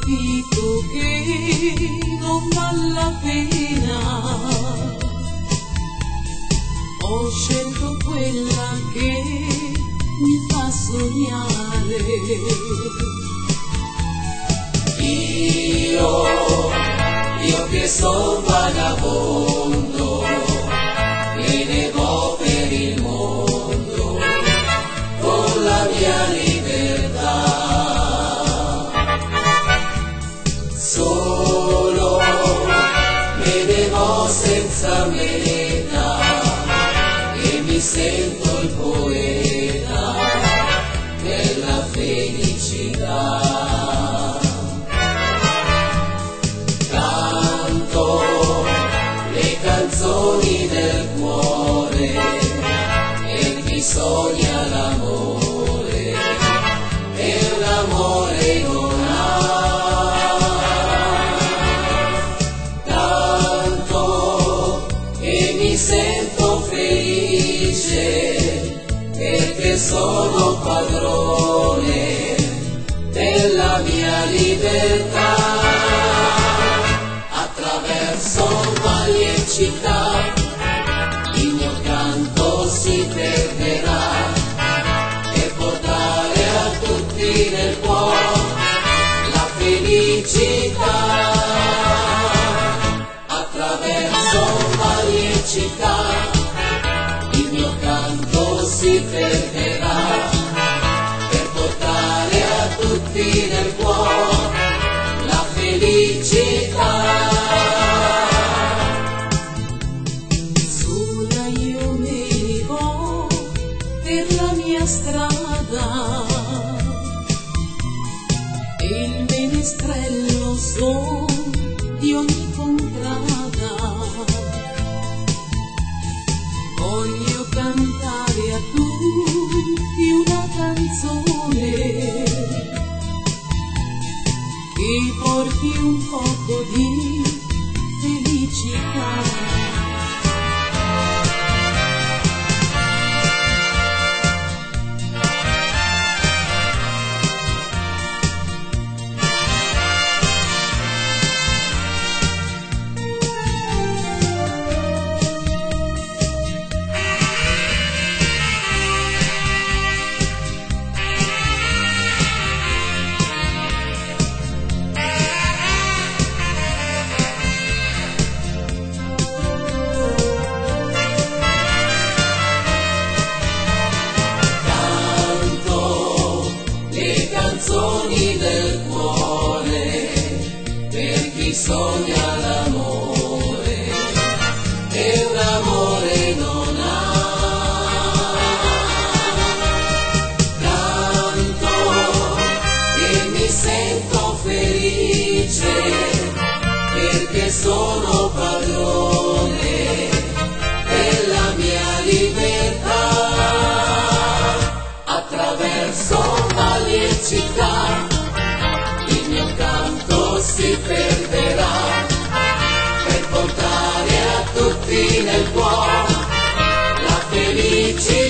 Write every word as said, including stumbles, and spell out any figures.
capito che non vale la pena. Ho scelto quella che mi fa sognare. Io, io che son vagabondo, me ne vo per il mondo con la mia libertà. Solo me ne vo senza meta e mi sento il poeta della felicità. Canzoni del cuore e chi sogna l'amore e l'amore non ha. Tanto che mi sento felice perché sono padrone della mia libertà. Città, il mio canto si perderà per portare a tutti nel cuore la felicità. Attraverso varie città, il mio canto si perderà per portare a tutti nel cuore la felicità. Strada e il menestrello son di ogni contrada. Voglio cantare a tutti una canzone che porti un poco di felicità. Canzoni del cuore per chi sogna l'amore e un amore non ha. Tanto che mi sento felice perché sono padrone della mia libertà. Attraverso città, il mio canto si perderà per portare a tutti nel cuore la felicità.